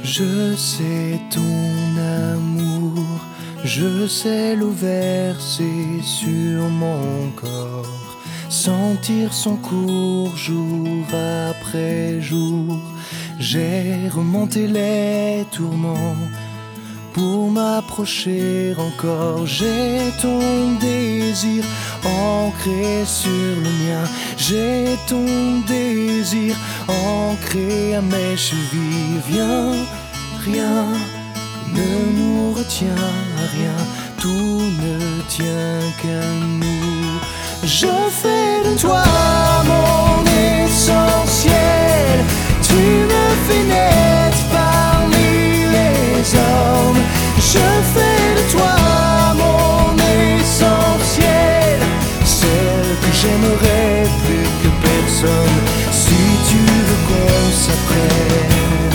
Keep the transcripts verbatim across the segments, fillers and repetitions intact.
Je sais ton amour, je sais l'eau versée sur mon corps, sentir son cours jour après jour. J'ai remonté les tourments pour m'approcher encore. J'ai ton désir ancré sur le mien. J'ai ton désir ancré à mes chevilles. Viens, rien ne nous retient à rien. Tout ne tient qu'à nous. Je fais de toi mon essentiel. Tu me fais naître parmi les hommes. Je fais de toi mon essentiel, celle que j'aimerais plus que personne. Si tu veux qu'on s'apprenne,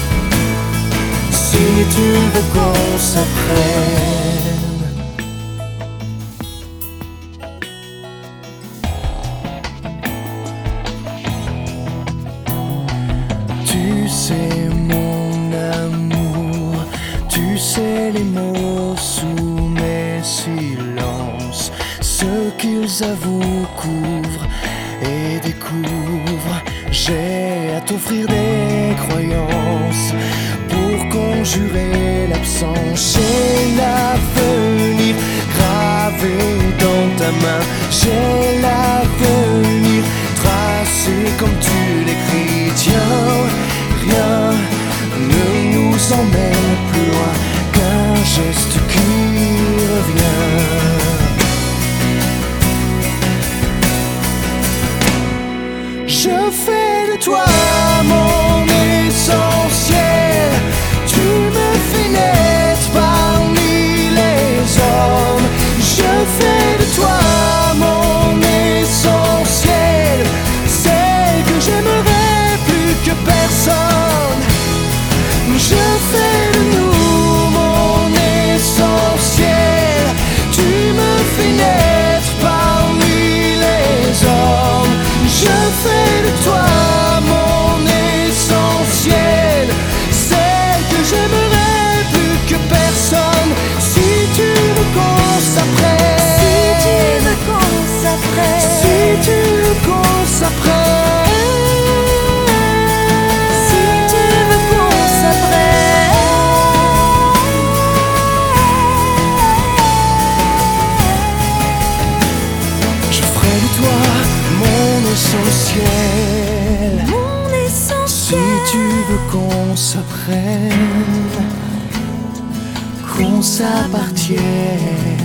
si tu veux qu'on s'apprenne. Tu sais mon amour, tu sais les mots sous mes silences, ce qu'ils avouent, couvrent et découvrent. J'ai à t'offrir des croyances pour conjurer l'absence. J'ai l'avenir gravé dans ta main. J'ai l'avenir tracé comme tu l'écris. Tiens, rien ne nous emmène plus loin qu'un geste qui revient. Je fais de toi mon essentiel. Tu me fais naître parmi les hommes. Je fais de toi mon essentiel, celle que j'aimerais plus que personne. Je fais de nous mon essentiel. Tu me fais naître parmi les hommes. Je fais de toi mon essentiel, celle que j'aimerais plus que personne. Si tu veux qu'on s'apprenne, Si tu veux qu'on s'apprenne, si tu veux qu'on s'apprenne, si tu veux qu'on s'apprenne, je ferai de toi mon essentiel. mon Si essentiel. tu veux qu'on s'apprenne, qu'on s'appartienne.